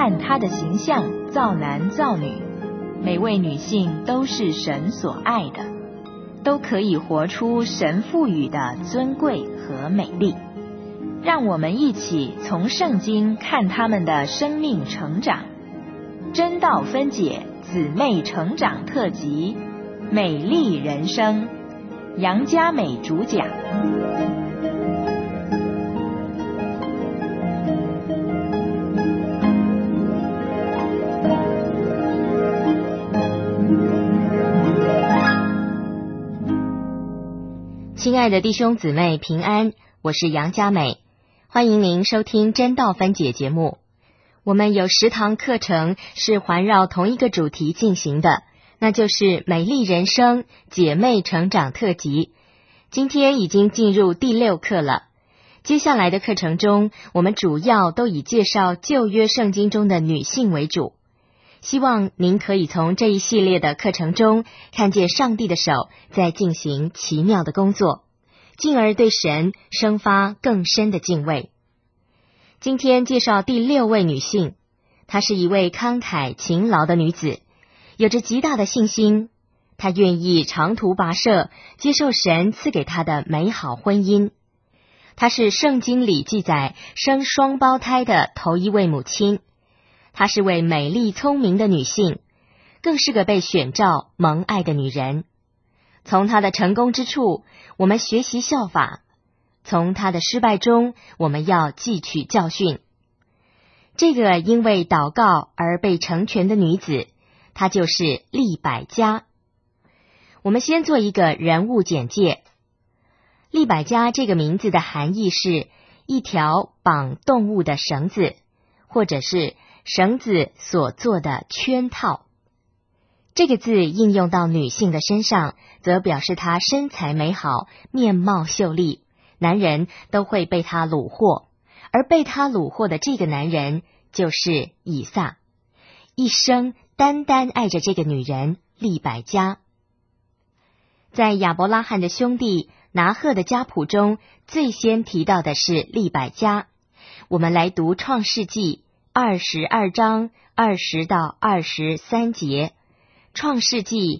按他的形象造男造女，每位女性都是神所爱的，都可以活出神赋予的尊贵和美丽。让我们一起从圣经看他们的生命成长。真道分解姊妹成长特辑，美丽人生，杨佳美主讲。 亲爱的弟兄姊妹平安，我是杨佳美，欢迎您收听真道分解节目。我们有10堂课程是环绕同一个主题进行的，那就是美丽人生姐妹成长特辑。今天已经进入第6课了。接下来的课程中，我们主要都以介绍旧约圣经中的女性为主。希望您可以从这一系列的课程中看见上帝的手在进行奇妙的工作，进而对神生发更深的敬畏。今天介绍第6位女性，她是一位慷慨勤劳的女子，有着极大的信心，她愿意长途跋涉，接受神赐给她的美好婚姻。她是圣经里记载生双胞胎的头一位母亲，她是位美丽聪明的女性，更是个被选召蒙爱的女人。从她的成功之处，我们学习效法；从她的失败中，我们要汲取教训。这个因为祷告而被成全的女子，她就是利百加。我们先做一个人物简介。利百加这个名字的含义是一条绑动物的绳子，或者是绳子所做的圈套。这个字应用到女性的身上，则表示她身材美好，面貌秀丽，男人都会被她虏获，而被她虏获的这个男人就是以撒，一生单单爱着这个女人利百加。在亚伯拉罕的兄弟拿鹤的家谱中，最先提到的是利百加。我们来读创世纪22章20到23节，创世纪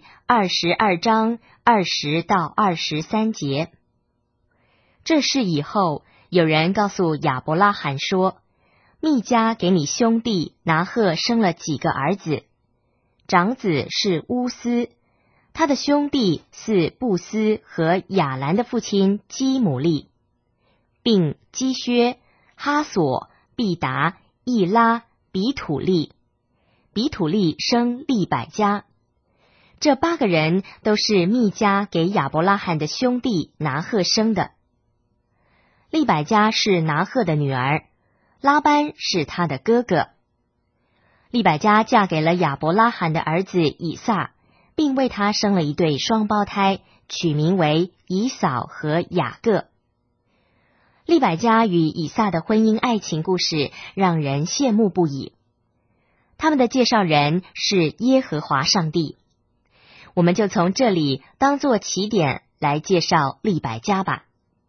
22章20到23节。这事以后，有人告诉亚伯拉罕说，密迦给你兄弟拿鹤生了几个儿子，长子是乌斯，他的兄弟是布斯和亚兰的父亲基姆利，并基薛、哈索、毕达、易拉、比土利。比土利生利百加。这8个人都是密迦给亚伯拉罕的兄弟拿鹤生的。利百加是拿鹤的女儿，拉班是他的哥哥。利百加嫁给了亚伯拉罕的儿子以撒，并为他生了一对双胞胎，取名为以扫和雅各。利百加与以撒的婚姻爱情故事让人羡慕不已。他们的介绍人是耶和华上帝。我们就从这里当作起点来介绍利百加吧。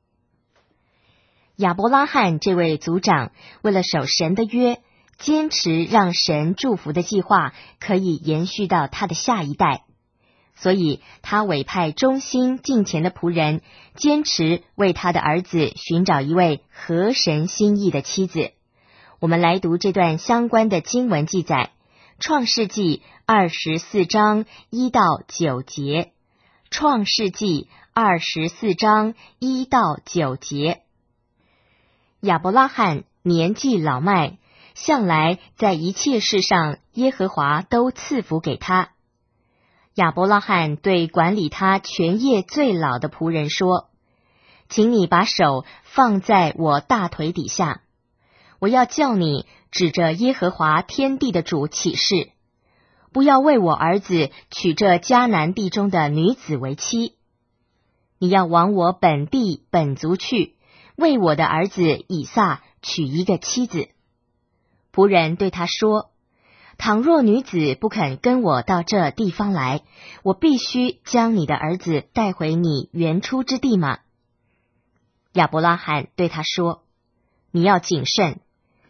亚伯拉罕这位族长为了守神的约，坚持让神祝福的计划可以延续到他的下一代，所以他委派忠心敬虔的仆人，坚持为他的儿子寻找一位合神心意的妻子。我们来读这段相关的经文记载，创世纪24章1到9节。创世纪24章1到9节。亚伯拉罕年纪老迈，向来在一切事上耶和华都赐福给他。亚伯拉罕对管理他全业最老的仆人说，请你把手放在我大腿底下，我要叫你指着耶和华天地的主起誓，不要为我儿子娶这迦南地中的女子为妻。你要往我本地本族去，为我的儿子以撒娶一个妻子。仆人对他说，倘若女子不肯跟我到这地方来，我必须将你的儿子带回你原出之地吗？亚伯拉罕对他说，你要谨慎，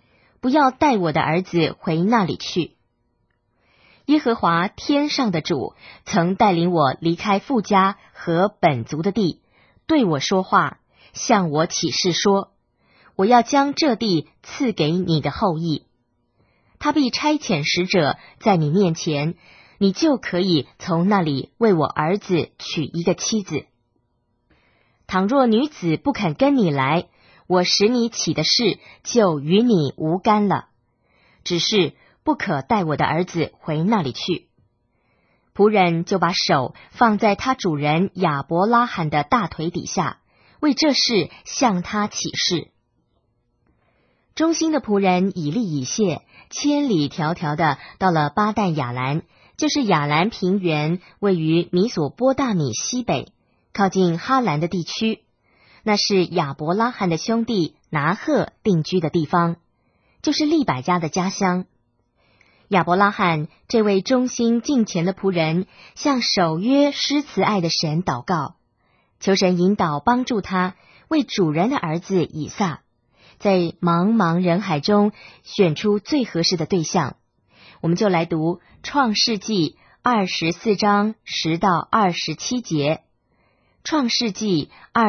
不要带我的儿子回那里去。耶和华天上的主曾带领我离开父家和本族的地，对我说话，向我起誓说，我要将这地赐给你的后裔。他必差遣使者在你面前，你就可以从那里为我儿子娶一个妻子。倘若女子不肯跟你来，我使你起的事就与你无干了，只是不可带我的儿子回那里去。仆人就把手放在他主人亚伯拉罕的大腿底下，为这事向他起誓。忠心的仆人以利以谢千里迢迢的到了巴旦亚兰，就是亚兰平原位于米索波大米西北，靠近哈兰的地区，那是亚伯拉罕的兄弟拿鹤定居的地方，就是利百加的家乡。亚伯拉罕这位忠心敬虔的仆人，向守约施慈爱的神祷告，求神引导帮助他为主人的儿子以撒，在茫茫人海中选出最合适的对象。我们就来读创世纪24章10到27节。创世纪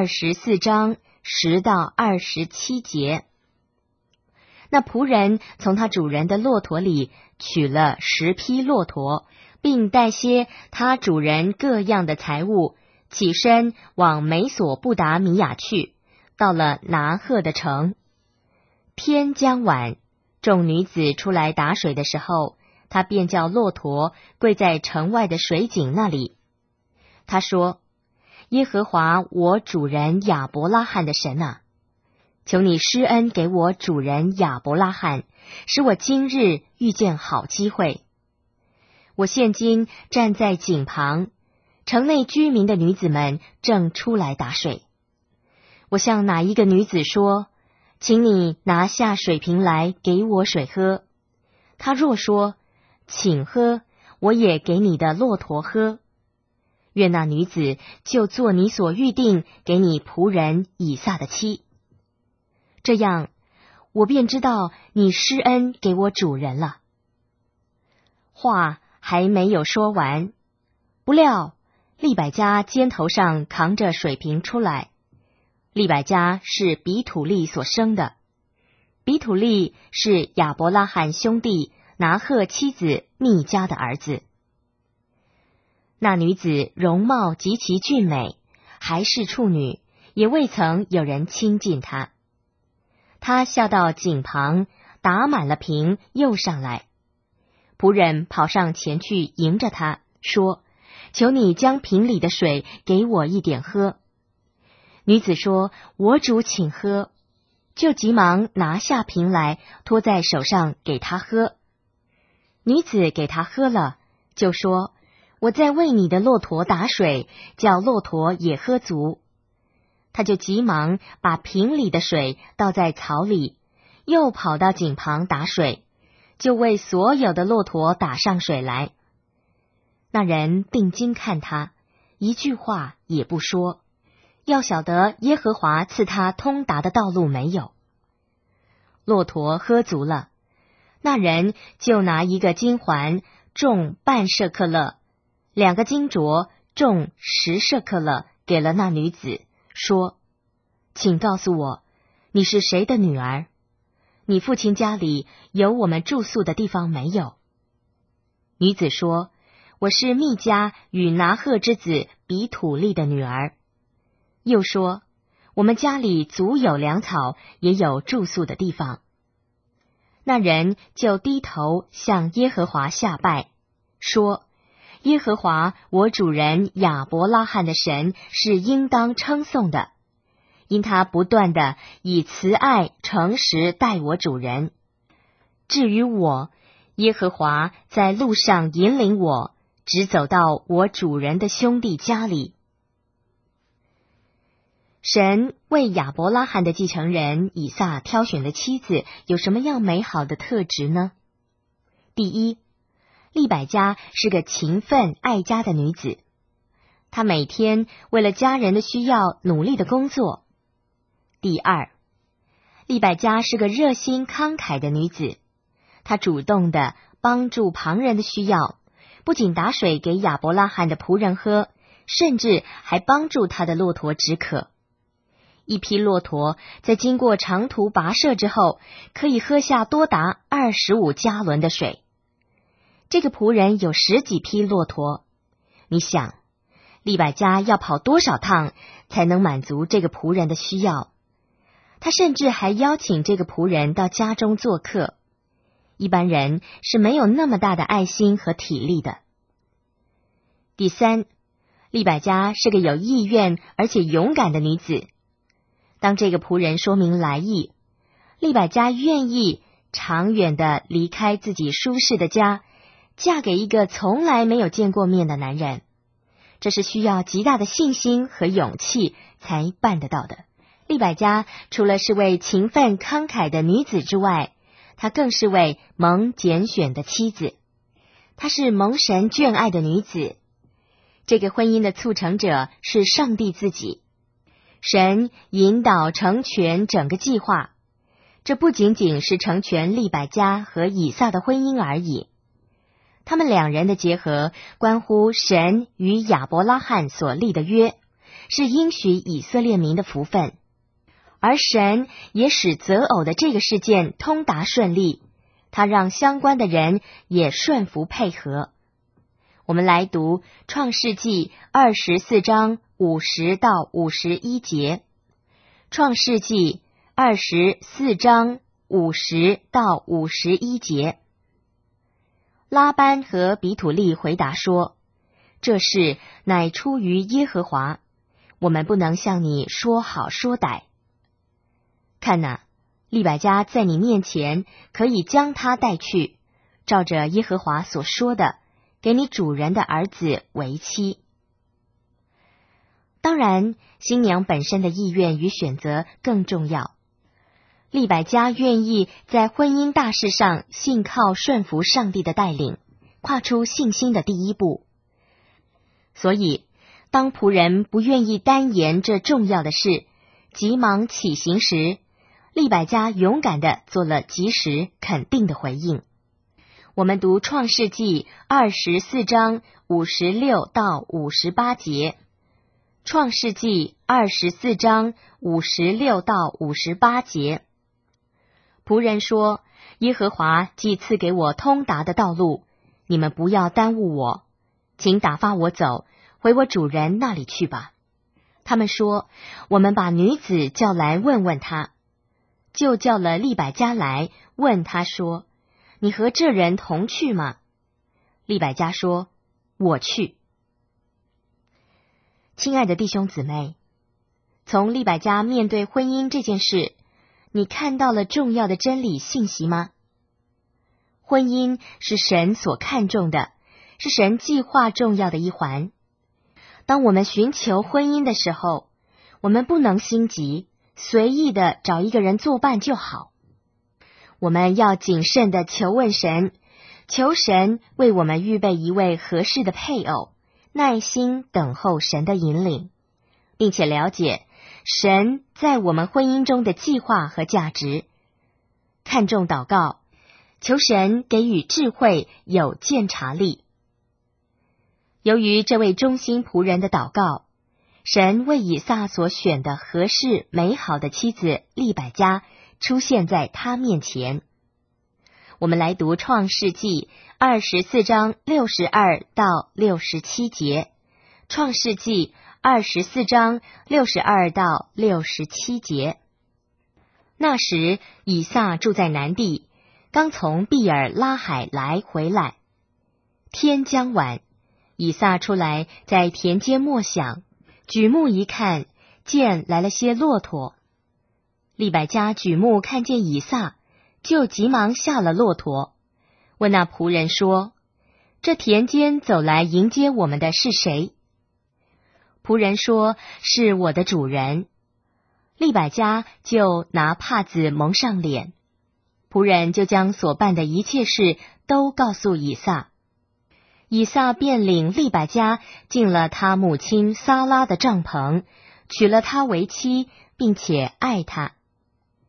24章10到27节。那仆人从他主人的骆驼里取了10匹骆驼，并带些他主人各样的财物，起身往美索不达米亚去，到了拿鹤的城。天将晚，众女子出来打水的时候，他便叫骆驼跪在城外的水井那里。他说，耶和华我主人亚伯拉罕的神啊，求你施恩给我主人亚伯拉罕，使我今日遇见好机会。我现今站在井旁，城内居民的女子们正出来打水。我向哪一个女子说，请你拿下水瓶来给我水喝。她若说，请喝，我也给你的骆驼喝。愿那女子就做你所预定给你仆人以撒的妻。这样，我便知道你施恩给我主人了。话还没有说完，不料利百加肩头上扛着水瓶出来。利百加是比土利所生的，比土利是亚伯拉罕兄弟拿鹤妻子密迦的儿子。那女子容貌极其俊美，还是处女，也未曾有人亲近她。她下到井旁，打满了瓶，又上来。仆人跑上前去迎着她，说，求你将瓶里的水给我一点喝。女子说，我主请喝，就急忙拿下瓶来，托在手上给他喝。女子给他喝了，就说，我在为你的骆驼打水，叫骆驼也喝足。他就急忙把瓶里的水倒在槽里，又跑到井旁打水，就为所有的骆驼打上水来。那人定睛看他，一句话也不说，要晓得耶和华赐他通达的道路没有。骆驼喝足了，那人就拿一个金环重半舍克勒，2个金镯重10舍克勒给了那女子，说，请告诉我，你是谁的女儿？你父亲家里有我们住宿的地方没有？女子说，我是密迦与拿鹤之子比土利的女儿。又说，我们家里足有粮草，也有住宿的地方。那人就低头向耶和华下拜，说，耶和华我主人亚伯拉罕的神是应当称颂的，因他不断的以慈爱诚实待我主人。至于我，耶和华在路上引领我，直走到我主人的兄弟家里。神为亚伯拉罕的继承人以撒挑选的妻子有什么样美好的特质呢？第一，利百加是个勤奋爱家的女子，她每天为了家人的需要努力的工作。第二， 利百加是个热心慷慨的女子，她主动的帮助旁人的需要，不仅打水给亚伯拉罕的仆人喝，甚至还帮助他的骆驼止渴。一匹骆驼在经过长途跋涉之后，可以喝下多达25加仑的水。这个仆人有10几匹骆驼，你想，利百加要跑多少趟才能满足这个仆人的需要？他甚至还邀请这个仆人到家中做客。一般人是没有那么大的爱心和体力的。第三，利百加是个有意愿而且勇敢的女子。当这个仆人说明来意，利百加愿意长远的离开自己舒适的家，嫁给一个从来没有见过面的男人。这是需要极大的信心和勇气才办得到的。利百加除了是位勤奋慷慨的女子之外，她更是位蒙拣选的妻子。她是蒙神眷爱的女子。这个婚姻的促成者是上帝自己。神引导成全整个计划，这不仅仅是成全利百加和以撒的婚姻而已。他们两人的结合关乎神与亚伯拉罕所立的约，是应许以色列民的福分。而神也使择偶的这个事件通达顺利，他让相关的人也顺服配合。我们来读创世纪24章50到51节。创世纪24章50到51节。拉班和比土利回答说：这事乃出于耶和华，我们不能向你说好说歹。看哪，利百加在你面前，可以将他带去，照着耶和华所说的，给你主人的儿子为妻。当然，新娘本身的意愿与选择更重要。利百加愿意在婚姻大事上信靠顺服上帝的带领，跨出信心的第一步。所以，当仆人不愿意单言这重要的事，急忙起行时，利百加勇敢地做了及时肯定的回应。我们读创世纪24章56到58节。创世纪24章56到58节。仆人说：耶和华既赐给我通达的道路，你们不要耽误我，请打发我走，回我主人那里去吧。他们说：我们把女子叫来问问她。就叫了利百加来，问他说：你和这人同去吗？利百加说：我去。亲爱的弟兄姊妹，从利百加面对婚姻这件事，你看到了重要的真理信息吗？婚姻是神所看重的，是神计划重要的一环。当我们寻求婚姻的时候，我们不能心急，随意的找一个人作伴就好。我们要谨慎的求问神，求神为我们预备一位合适的配偶，耐心等候神的引领，并且了解神在我们婚姻中的计划和价值。看重祷告，求神给予智慧，有鉴察力。由于这位忠心仆人的祷告，神为以撒所选的合适美好的妻子利百加出现在他面前。我们来读创世纪24章62到67节。创世纪24章62到67节。那时以撒住在南地，刚从毕尔拉海来回来。天将晚，以撒出来在田间默想，举目一看，见来了些骆驼。利百加举目看见以撒，就急忙下了骆驼，问那仆人说：这田间走来迎接我们的是谁？仆人说：是我的主人。利百加就拿帕子蒙上脸。仆人就将所办的一切事都告诉以撒。以撒便领利百加进了他母亲撒拉的帐篷，娶了她为妻，并且爱她。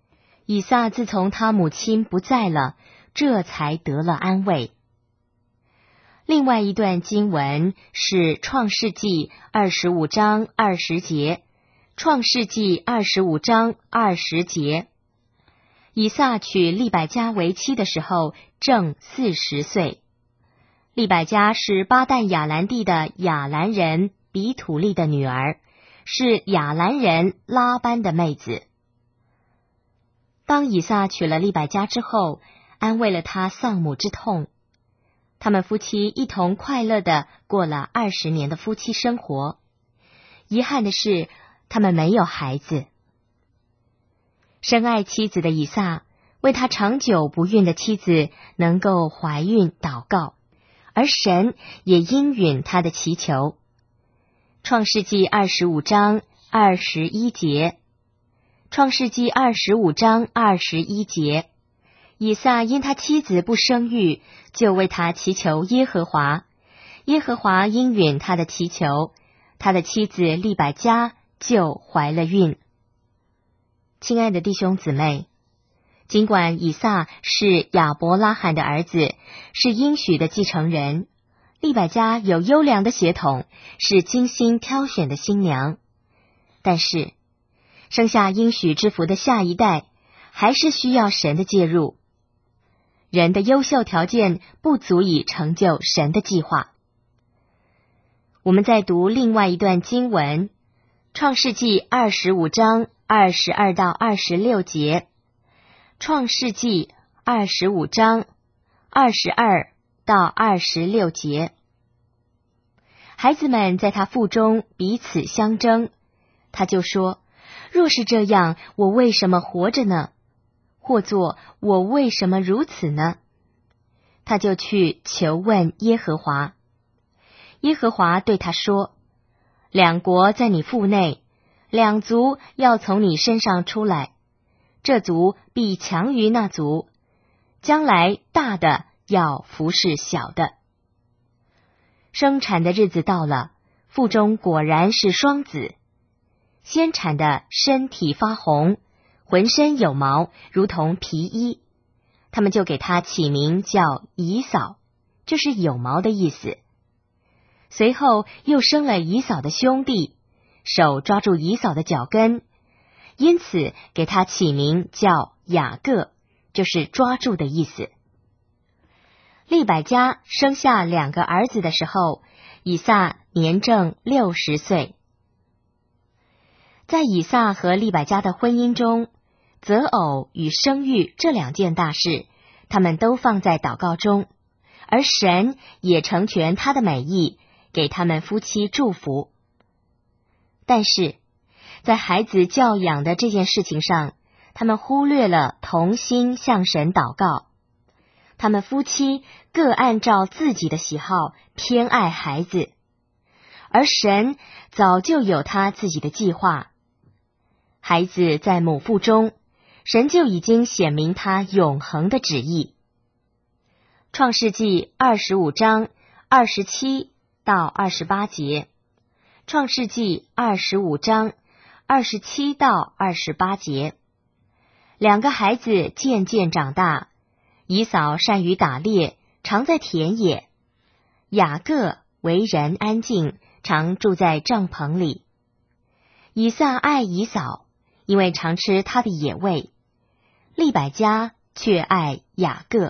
以撒自从他母亲不在了，这才得了安慰。另外一段经文是创世纪25章20节，创世纪25章20节。以撒娶利百加为妻的时候正40岁。利百加是巴旦亚兰地的亚兰人比土利的女儿，是亚兰人拉班的妹子。当以撒娶了利百加之后，安慰了他丧母之痛。他们夫妻一同快乐地过了20年的夫妻生活。遗憾的是，他们没有孩子。深爱妻子的以撒为他长久不孕的妻子能够怀孕祷告，而神也应允他的祈求。创世纪25章21节，创世纪25章21节，以撒因他妻子不生育，就为他祈求耶和华，耶和华应允他的祈求，他的妻子利百加就怀了孕。亲爱的弟兄姊妹，尽管以撒是亚伯拉罕的儿子，是应许的继承人，利百加有优良的血统，是精心挑选的新娘，但是生下应许之福的下一代，还是需要神的介入。人的优秀条件不足以成就神的计划。我们再读另外一段经文，创世纪25章22到26节，创世纪25章22到26节。孩子们在他腹中彼此相争，他就说，若是这样，我为什么活着呢？或作，我为什么如此呢？他就去求问耶和华。耶和华对他说，两国在你腹内，两族要从你身上出来，这族必强于那族，将来大的要服侍小的。生产的日子到了，腹中果然是双子。先产的身体发红，浑身有毛，如同皮衣，他们就给他起名叫以扫，就是有毛的意思。随后又生了以扫的兄弟，手抓住以扫的脚跟，因此给他起名叫雅各，就是抓住的意思。利百加生下2个儿子的时候，以撒年正60岁。在以撒和利百加的婚姻中，择偶与生育这2件大事，他们都放在祷告中，而神也成全他的美意，给他们夫妻祝福。但是在孩子教养的这件事情上，他们忽略了同心向神祷告。他们夫妻各按照自己的喜好偏爱孩子，而神早就有他自己的计划。孩子在母腹中，神就已经显明他永恒的旨意。创世纪25章27到28节，创世纪25章27到28节。2个孩子渐渐长大，以扫善于打猎，常在田野；雅各为人安静，常住在帐篷里。以撒爱以扫，因为常吃他的野味；利百加却爱雅各。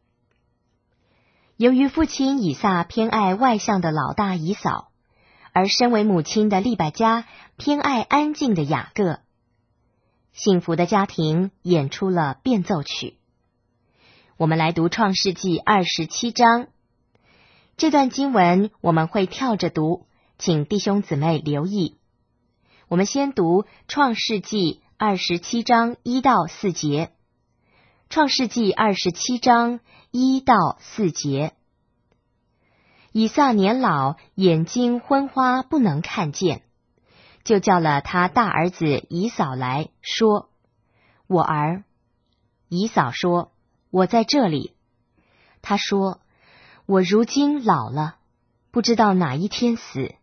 由于父亲以撒偏爱外向的老大以扫，而身为母亲的利百加偏爱安静的雅各，幸福的家庭演出了变奏曲。我们来读创世纪27章。这段经文我们会跳着读，请弟兄姊妹留意。我们先读创世纪27章1到4节。创世纪27章1到4节。以撒年老，眼睛昏花，不能看见，就叫了他大儿子以扫来，说：我儿。以扫说：我在这里。他说：我如今老了，不知道哪一天死。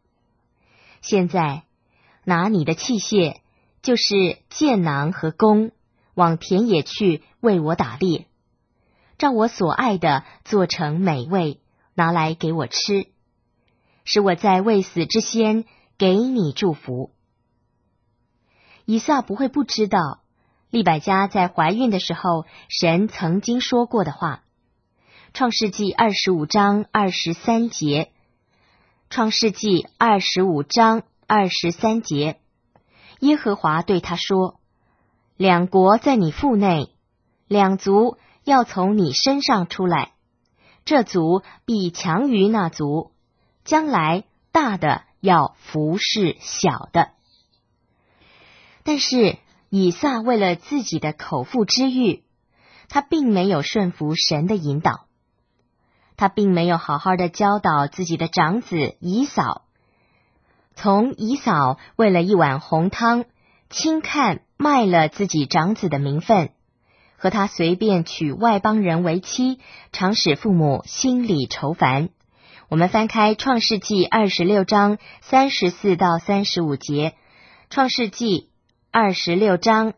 现在拿你的器械，就是箭囊和弓， 往田野去为我打猎，照我所爱的做成美味，拿来给我吃，使我在未死之先给你祝福。以撒不会不知道利百加在怀孕的时候神曾经说过的话。创世纪25章23节，创世纪25章23节，耶和华对他说，两国在你腹内，两族要从你身上出来，这族必强于那族，将来大的要服侍小的。但是以撒为了自己的口腹之欲，他并没有顺服神的引导，他并没有好好的教导自己的长子以扫，从以扫为了一碗红汤轻看卖了自己长子的名分，和他随便娶外邦人为妻，常使父母心里愁烦。我们翻开创世纪26章34到35节，创世纪26章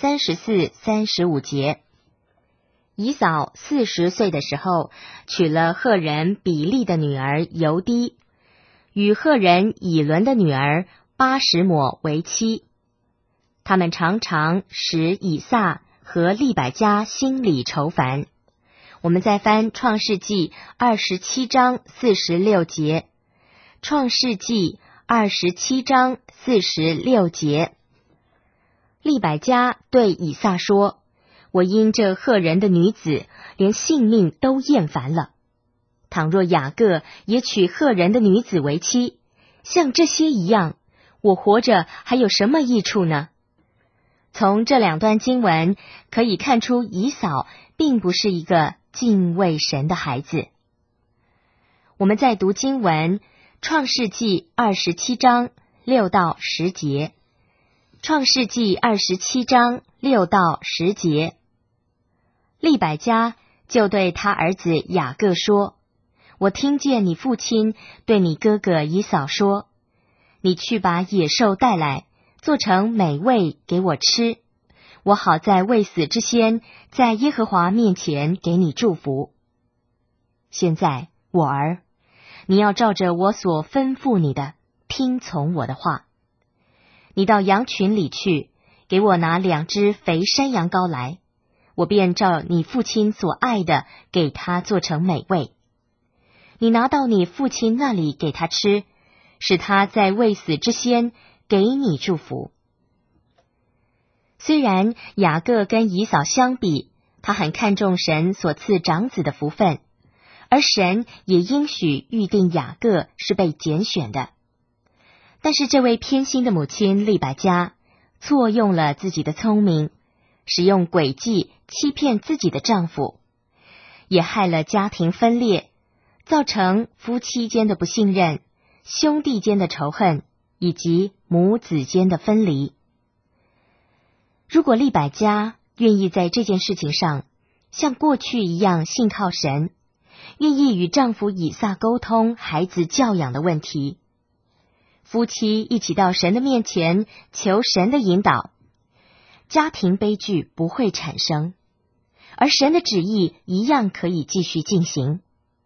34、35节。以扫40岁的时候，娶了赫人比利的女儿犹低，与赫人以伦的女儿巴什抹为妻。他们常常使以撒和利百加心里愁烦。我们再翻创世纪27章46节，创世纪27章46节。利百加对以撒说，我因这赫人的女子连性命都厌烦了，倘若雅各也娶赫人的女子为妻，像这些一样，我活着还有什么益处呢？从这两段经文可以看出，以扫并不是一个敬畏神的孩子。我们再读经文，创世纪27章6到10节，创世纪27章6到10节。利百加就对他儿子雅各说，我听见你父亲对你哥哥以扫说，你去把野兽带来，做成美味给我吃，我好在未死之先，在耶和华面前给你祝福。现在我儿，你要照着我所吩咐你的，听从我的话。你到羊群里去，给我拿2只肥山羊羔来，我便照你父亲所爱的给他做成美味。你拿到你父亲那里给他吃，使他在未死之先给你祝福。虽然雅各跟以扫相比，他很看重神所赐长子的福分，而神也应许预定雅各是被拣选的，但是这位偏心的母亲利百加错用了自己的聪明，使用诡计欺骗自己的丈夫，也害了家庭分裂，造成夫妻间的不信任、兄弟间的仇恨以及母子间的分离。如果利百加愿意在这件事情上像过去一样信靠神，愿意与丈夫以撒沟通孩子教养的问题，夫妻一起到神的面前求神的引导，家庭悲剧不会产生，而神的旨意一样可以继续进行。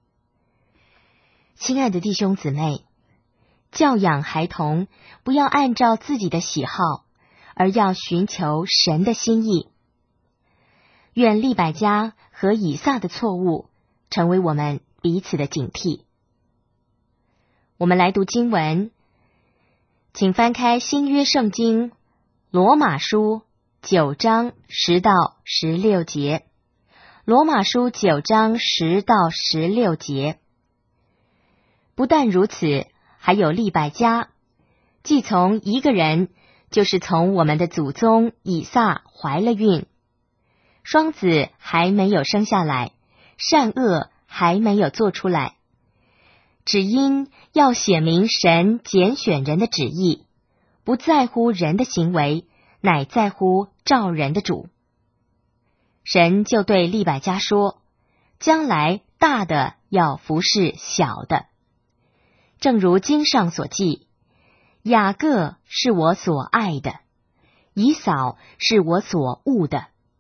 亲爱的弟兄姊妹，教养孩童不要按照自己的喜好，而要寻求神的心意。愿利百加和以撒的错误成为我们彼此的警惕。我们来读经文，请翻开新约圣经罗马书9章10到16节。罗马书9章10到16节。不但如此，还有利百加，既从一个人，就是从我们的祖宗以撒怀了孕，双子还没有生下来，善恶还没有做出来，只因要显明神拣选人的旨意，不在乎人的行为，乃在乎召人的主。神就对利百加说，将来大的要服侍小的。正如经上所记，雅各是我所爱的，以扫是我所恶的。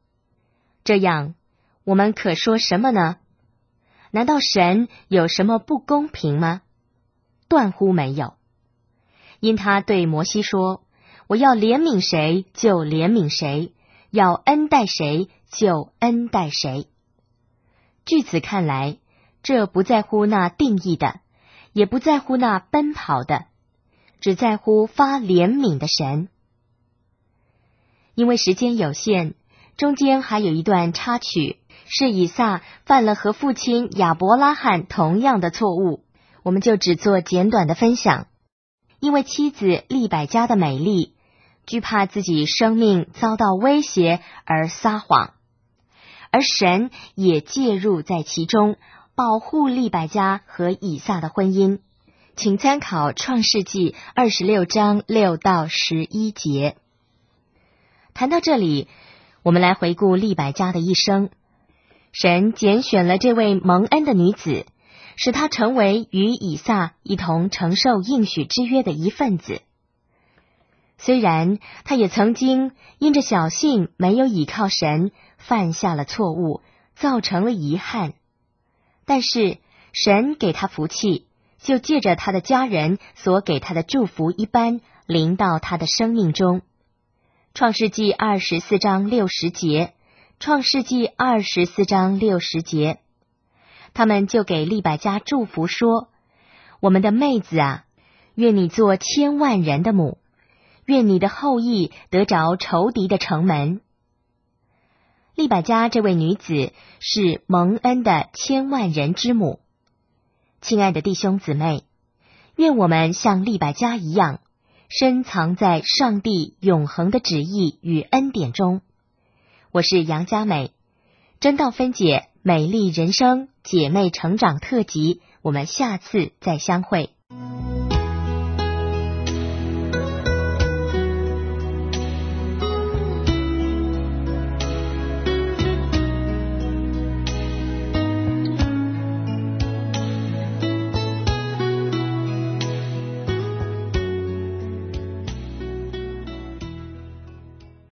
这样，我们可说什么呢？难道神有什么不公平吗？断乎没有。因他对摩西说，我要怜悯谁就怜悯谁，要恩待谁就恩待谁。据此看来，这不在乎那定义的，也不在乎那奔跑的，只在乎发怜悯的神。因为时间有限，中间还有一段插曲，是以撒犯了和父亲亚伯拉罕同样的错误，我们就只做简短的分享。因为妻子利百加的美丽，惧怕自己生命遭到威胁而撒谎，而神也介入在其中，保护利百加和以撒的婚姻。请参考创世纪26章6到11节。谈到这里，我们来回顾利百加的一生。神拣选了这位蒙恩的女子，使她成为与以撒一同承受应许之约的一份子。虽然她也曾经因着侥幸没有倚靠神，犯下了错误，造成了遗憾，但是神给她福气，就借着她的家人所给她的祝福一般，临到她的生命中。创世纪24章60节，创世纪24章60节，他们就给利百加祝福说，我们的妹子啊，愿你做千万人的母，愿你的后裔得着仇敌的城门。利百加这位女子是蒙恩的千万人之母。亲爱的弟兄姊妹，愿我们像利百加一样，深藏在上帝永恒的旨意与恩典中。我是杨佳美，真道分解美丽人生姐妹成长特辑，我们下次再相会。